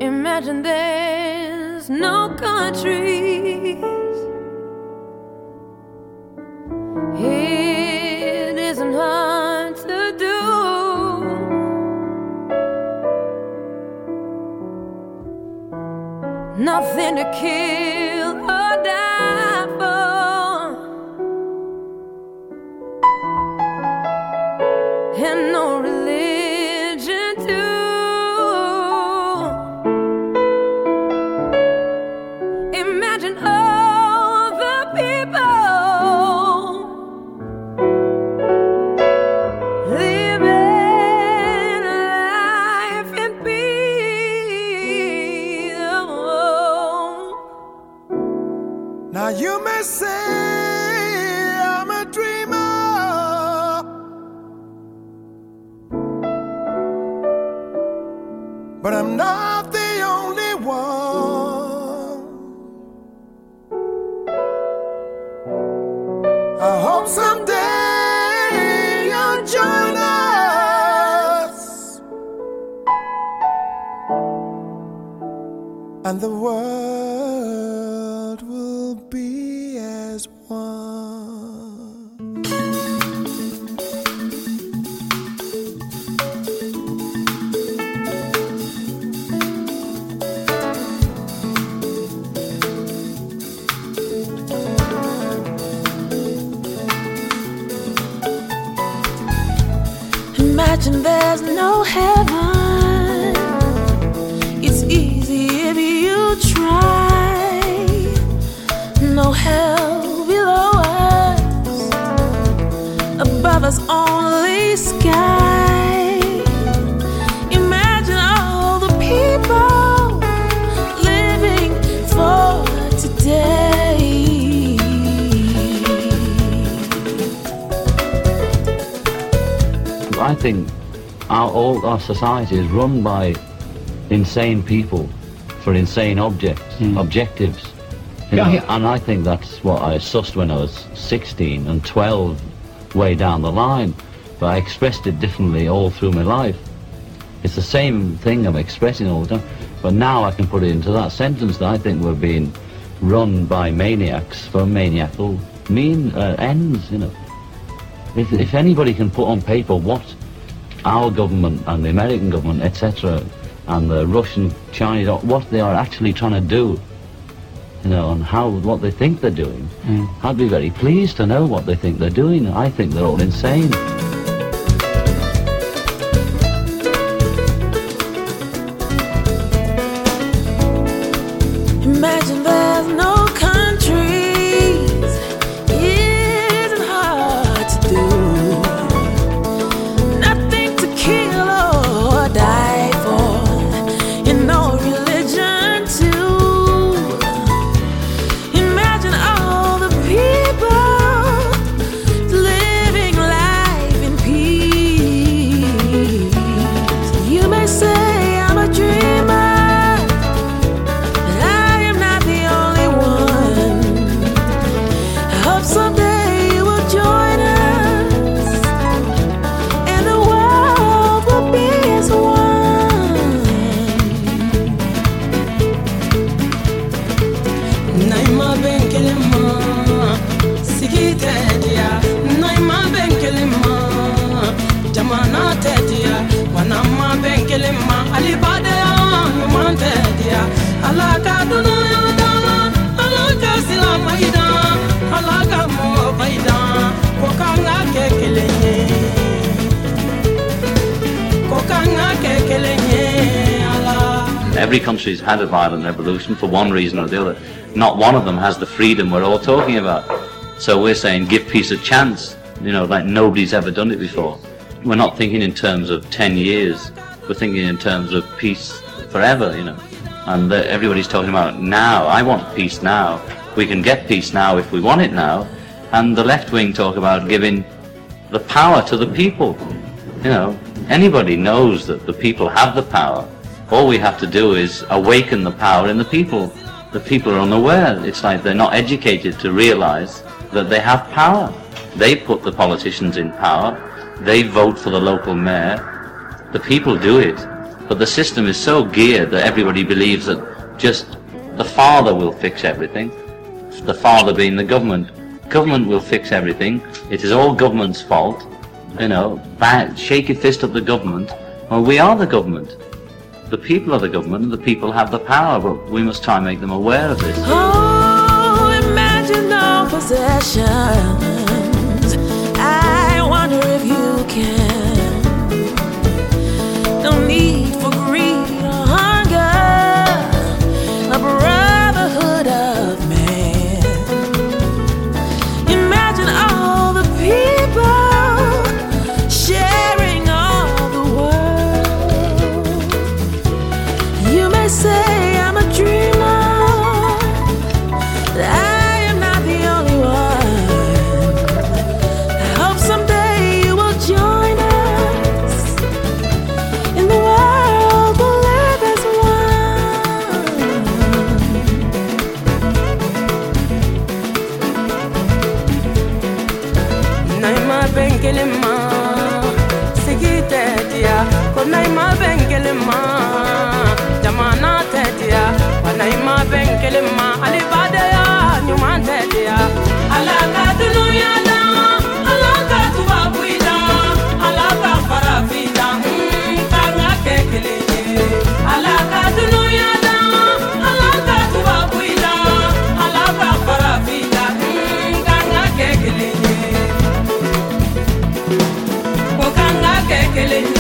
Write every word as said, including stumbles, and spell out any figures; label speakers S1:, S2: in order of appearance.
S1: Imagine there's no countries. It isn't hard to do. Nothing to kill or die for, and no religion too. Imagine all the people living life in peace. Oh.
S2: Now you may say I'm a dreamer, but I'm not the only one. I hope someday you'll join us, and the world will be as one.
S1: Imagine there's no heaven. It's easy if you try. No hell below us, above us only sky. Imagine all the people living for today.
S3: I think our, all our society is run by insane people for insane objects, mm. objectives. You know? Yeah, yeah. And I think that's what I sussed when I was sixteen and twelve, way down the line. But I expressed it differently all through my life. It's the same thing I'm expressing all the time. But now I can put it into that sentence that I think we're being run by maniacs for maniacal mean uh, ends, you know. If, if anybody can put on paper what our government and the American government, et cetera, and the Russian, Chinese, what they are actually trying to do, you know, and how what they think they're doing, mm. I'd be very pleased to know what they think they're doing. I think they're all insane.
S1: Imagine there's no countries. It isn't hard to do. Nothing to kill or die for, and no religion too. Imagine all the people living life in peace. You may say I'm a dreamer, someday you will join us, and the world will be as one. Naima benkelema, sigite dia. Naima benkelema, jamana tedia. Wanama benkelema, alibade yamante dia. Alaka dunia da, alaka silama ida. Alaga mo baida, kokanga kekelenye, kokanga kekelenye ala.
S3: Every country's had a violent revolution for one reason or the other. Not one of them has the freedom we're all talking about. So we're saying give peace a chance, you know, like nobody's ever done it before. We're not thinking in terms of ten years, we're thinking in terms of peace forever, you know. And uh, everybody's talking about now. I want peace now. We can get peace now if we want it now. And the left wing talk about giving the power to the people. You know, anybody knows that the people have the power. All we have to do is awaken the power in the people. The people are unaware. It's like they're not educated to realize that they have power. They put the politicians in power. They vote for the local mayor. The people do it. But the system is so geared that everybody believes that just the father will fix everything. The father being the government. Government will fix everything. It is all government's fault. You know, bad, shake your fist at the government. Well, we are the government. The people are the government, and the people have the power, but we must try and make them aware of this.
S1: Oh, imagine no possessions. I wonder if you can. No need for greed or hunger. A brotherhood of man. Imagine all the people sharing all the world. You may say I'm a dreamer, that I am not the only one. I hope someday you will join us in the world we'll live as one. Naima bengelema sigite dia ko naima bengelema jamana tetia wa naima bengelema alibade ya nyuma tetia alaka dunia da alaka tubabuida alaka farafida kanga kekele alaka dunia da alaka tubabuida alaka farafida kanga kekele Kanga kekele